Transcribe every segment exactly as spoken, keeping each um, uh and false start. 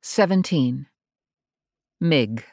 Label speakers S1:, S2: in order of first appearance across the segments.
S1: seventeen. Mig.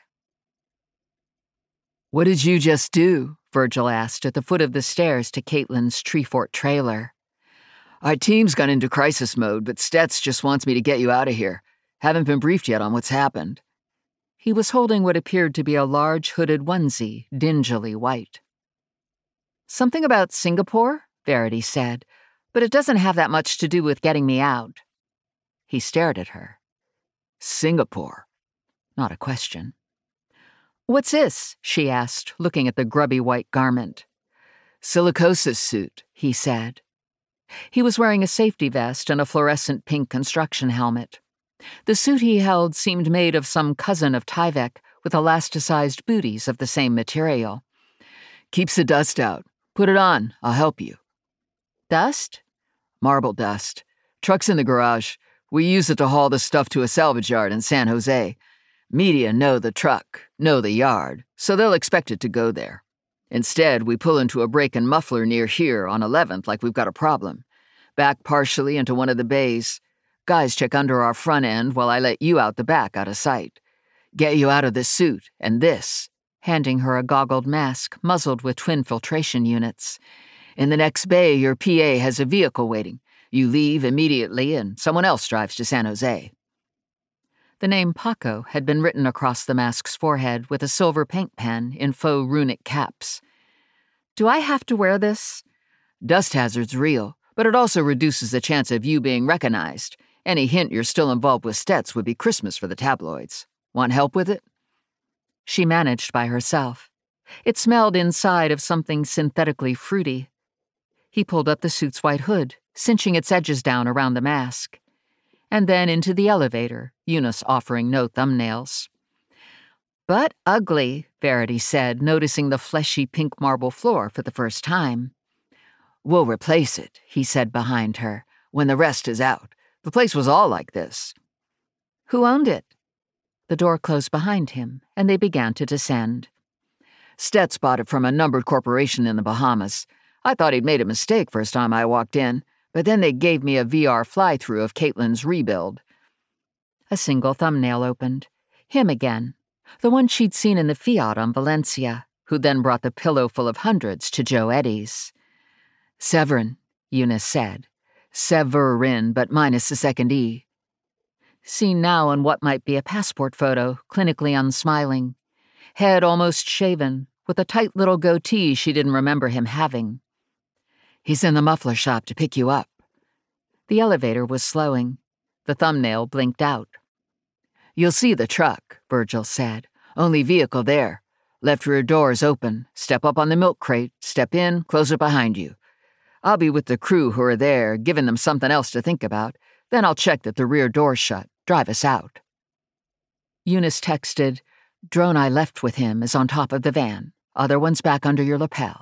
S1: "What did you just do?" Virgil asked at the foot of the stairs to Caitlin's Treefort trailer. "Our team's gone into crisis mode, but Stets just wants me to get you out of here. Haven't been briefed yet on what's happened." He was holding what appeared to be a large hooded onesie, dingily white. "Something about Singapore?" Verity said, "but it doesn't have that much to do with getting me out." He stared at her. "Singapore?" Not a question. "What's this?" she asked, looking at the grubby white garment. "Silicosis suit," he said. He was wearing a safety vest and a fluorescent pink construction helmet. The suit he held seemed made of some cousin of Tyvek with elasticized booties of the same material. "Keeps the dust out. Put it on. I'll help you." "Dust?" "Marble dust. Truck's in the garage. We use it to haul the stuff to a salvage yard in San Jose. Media know the truck, know the yard, so they'll expect it to go there. Instead, we pull into a break-in muffler near here on eleventh like we've got a problem. Back partially into one of the bays. Guys check under our front end while I let you out the back out of sight. Get you out of this suit and this," handing her a goggled mask muzzled with twin filtration units. "In the next bay, your P A has a vehicle waiting. You leave immediately and someone else drives to San Jose." The name Paco had been written across the mask's forehead with a silver paint pen in faux runic caps. "Do I have to wear this?" "Dust hazard's real, but it also reduces the chance of you being recognized. Any hint you're still involved with Stets would be Christmas for the tabloids. Want help with it?" She managed by herself. It smelled inside of something synthetically fruity. He pulled up the suit's white hood, cinching its edges down around the mask. And then into the elevator, Eunice offering no thumbnails. "But ugly," Verity said, noticing the fleshy pink marble floor for the first time. "We'll replace it," he said behind her, "when the rest is out. The place was all like this." "Who owned it?" The door closed behind him, and they began to descend. "Stets bought it from a numbered corporation in the Bahamas. I thought he'd made a mistake first time I walked in, but then they gave me a V R fly-through of Caitlin's rebuild." A single thumbnail opened. Him again. The one she'd seen in the Fiat on Valencia, who then brought the pillow full of hundreds to Joe Eddy's. "Severin," Eunice said. "Severin, but minus the second E." Seen now in what might be a passport photo, clinically unsmiling. Head almost shaven, with a tight little goatee she didn't remember him having. "He's in the muffler shop to pick you up." The elevator was slowing. The thumbnail blinked out. "You'll see the truck," Virgil said. "Only vehicle there. Left rear door's open. Step up on the milk crate, step in, close it behind you. I'll be with the crew who are there, giving them something else to think about. Then I'll check that the rear door's shut, drive us out." Eunice texted, "Drone I left with him is on top of the van. Other one's back under your lapel."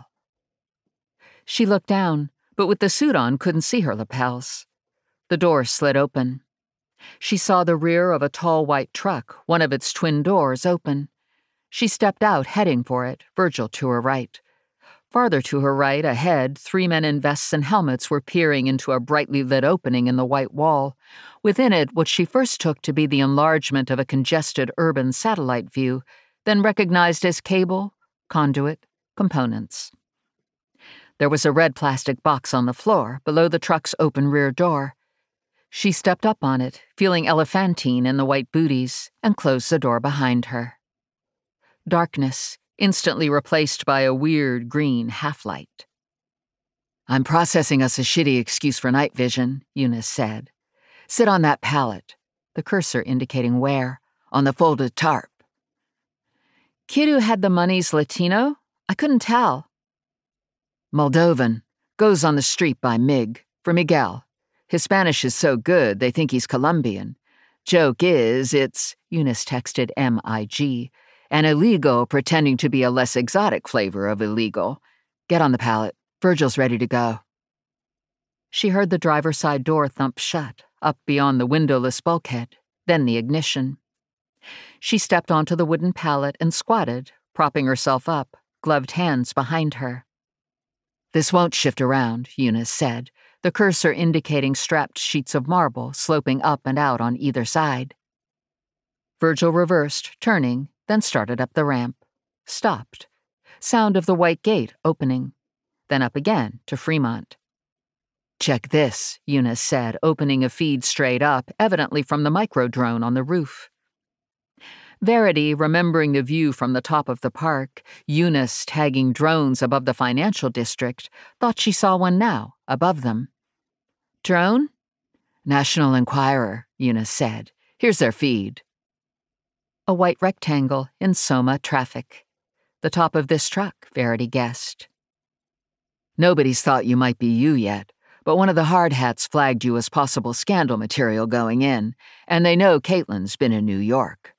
S1: She looked down, but with the suit on couldn't see her lapels. The door slid open. She saw the rear of a tall white truck, one of its twin doors open. She stepped out, heading for it, Virgil to her right. Farther to her right, ahead, three men in vests and helmets were peering into a brightly lit opening in the white wall. Within it, what she first took to be the enlargement of a congested urban satellite view, then recognized as cable, conduit, components. There was a red plastic box on the floor, below the truck's open rear door. She stepped up on it, feeling elephantine in the white booties, and closed the door behind her. Darkness, instantly replaced by a weird green half-light. "I'm processing us a shitty excuse for night vision," Eunice said. "Sit on that pallet," the cursor indicating where, "on the folded tarp." "Kid who had the money's Latino? I couldn't tell." "Moldovan. Goes on the street by Mig, for Miguel. His Spanish is so good they think he's Colombian. Joke is, it's," Eunice texted M I G, "an illegal pretending to be a less exotic flavor of illegal. Get on the pallet. Virgil's ready to go." She heard the driver's side door thump shut, up beyond the windowless bulkhead, then the ignition. She stepped onto the wooden pallet and squatted, propping herself up, gloved hands behind her. "This won't shift around," Eunice said, the cursor indicating strapped sheets of marble sloping up and out on either side. Virgil reversed, turning, then started up the ramp. Stopped. Sound of the white gate opening. Then up again to Fremont. "Check this," Eunice said, opening a feed straight up, evidently from the microdrone on the roof. Verity, remembering the view from the top of the park, Eunice tagging drones above the financial district, thought she saw one now, above them. "Drone?" "National Enquirer," Eunice said. "Here's their feed." A white rectangle in Soma traffic. The top of this truck, Verity guessed. "Nobody's thought you might be you yet, but one of the hard hats flagged you as possible scandal material going in, and they know Caitlin's been in New York."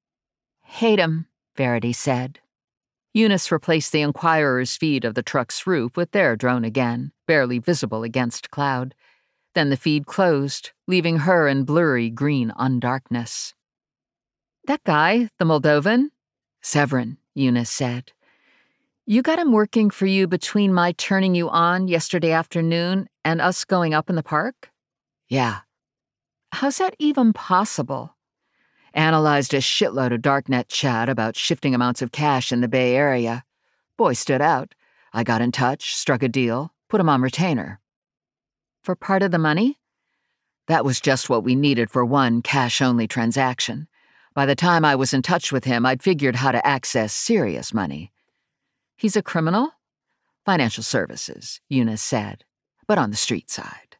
S1: "Hate 'em," Verity said. Eunice replaced the Enquirer's feed of the truck's roof with their drone again, barely visible against cloud. Then the feed closed, leaving her in blurry green undarkness. "That guy, the Moldovan?" "Severin," Eunice said. "You got him working for you between my turning you on yesterday afternoon and us going up in the park?" "Yeah." "How's that even possible?" "Analyzed a shitload of darknet chat about shifting amounts of cash in the Bay Area. Boy stood out. I got in touch, struck a deal, put him on retainer." "For part of the money?" "That was just what we needed for one cash-only transaction. By the time I was in touch with him, I'd figured how to access serious money." "He's a criminal?" "Financial services," Eunice said, "but on the street side."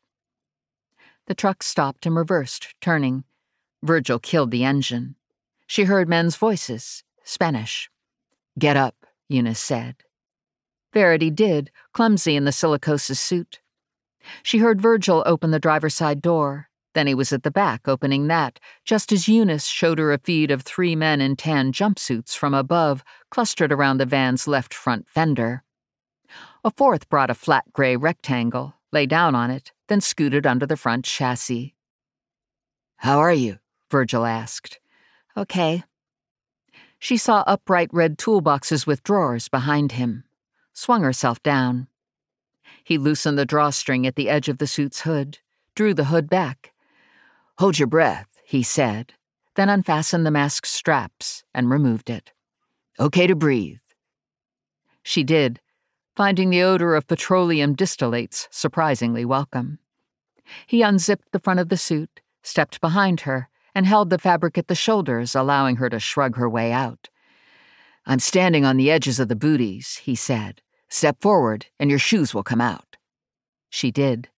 S1: The truck stopped and reversed, turning. Virgil killed the engine. She heard men's voices, Spanish. "Get up," Eunice said. Verity did, clumsy in the silicosis suit. She heard Virgil open the driver's side door. Then he was at the back, opening that, just as Eunice showed her a feed of three men in tan jumpsuits from above, clustered around the van's left front fender. A fourth brought a flat gray rectangle, lay down on it, then scooted under the front chassis. "How are you?" Virgil asked. "Okay." She saw upright red toolboxes with drawers behind him. Swung herself down. He loosened the drawstring at the edge of the suit's hood, drew the hood back. "Hold your breath," he said, then unfastened the mask's straps and removed it. "Okay to breathe." She did, finding the odor of petroleum distillates surprisingly welcome. He unzipped the front of the suit, stepped behind her, and held the fabric at the shoulders, allowing her to shrug her way out. "I'm standing on the edges of the booties," he said. "Step forward, and your shoes will come out." She did.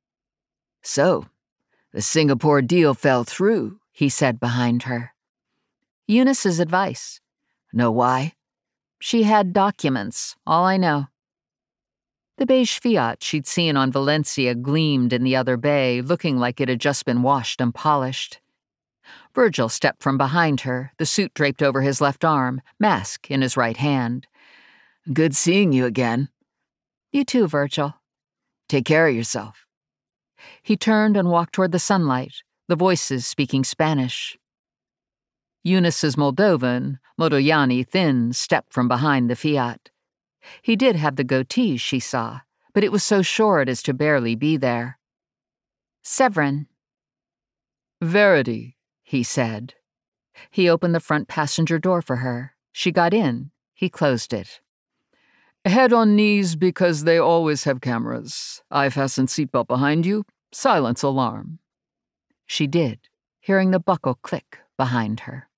S1: "So, the Singapore deal fell through," he said behind her. Eunice's advice. "Know why?" "She had documents, all I know." The beige Fiat she'd seen on Valencia gleamed in the other bay, looking like it had just been washed and polished. Virgil stepped from behind her, the suit draped over his left arm, mask in his right hand. "Good seeing you again." "You too, Virgil." "Take care of yourself." He turned and walked toward the sunlight, the voices speaking Spanish. Eunice's Moldovan, Modoyani thin, stepped from behind the Fiat. He did have the goatee, she saw, but it was so short as to barely be there. "Severin." "Verity," he said. He opened the front passenger door for her. She got in. He closed it. "Head on knees because they always have cameras. I fastened seatbelt behind you. Silence alarm." She did, hearing the buckle click behind her.